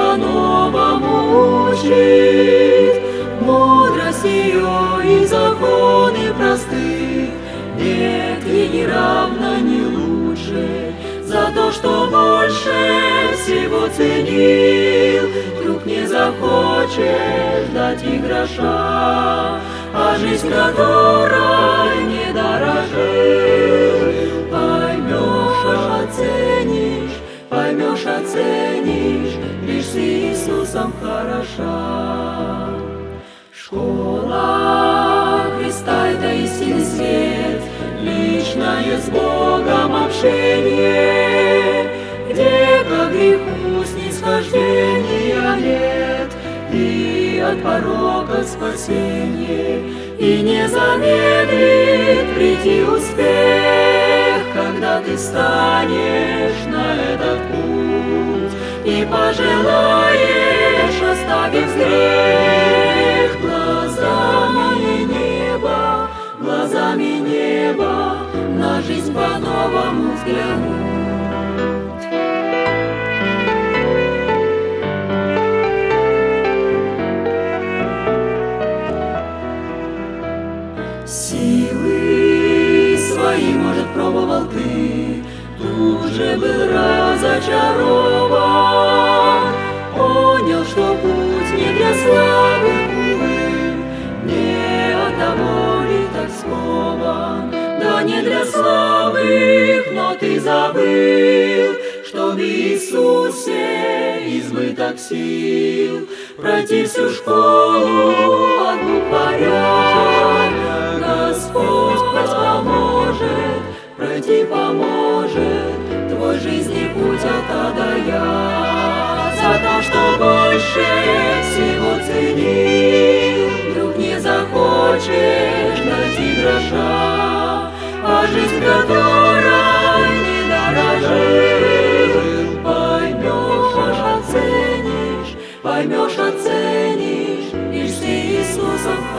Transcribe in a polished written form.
по-новому учит. Мудрость ее и законы просты, нет ей ни равно, ни лучше. За то, что больше всего ценил, вдруг не захочешь дать и гроша, а жизнь, которой не дорожил, поймешь, оценишь, лишь с Иисусом хороша. Школа Христа — это истинный свет, личное с Богом общение, где к греху снисхождения нет, и от порока спасение, и не замедлит прийти успех, когда ты станешь на этот путь и пожелаешь, оставив грех, глазами неба на жизнь по-новому взглянуть. Силы свои, может, пробовал ты, тут же был разочарован, понял, что путь не для славы, увы, не от того ли так скован, да не для славы, но ты забыл, что в Иисусе избыток сил, пройти всю школу от букваря. Господь поможет, пройти поможет твой жизни путь от А до Я. За то, что больше всего ценил, вдруг не захочешь найти гроша, а жизнь, которой не дорожил, поймешь, оценишь, лишь с Иисусом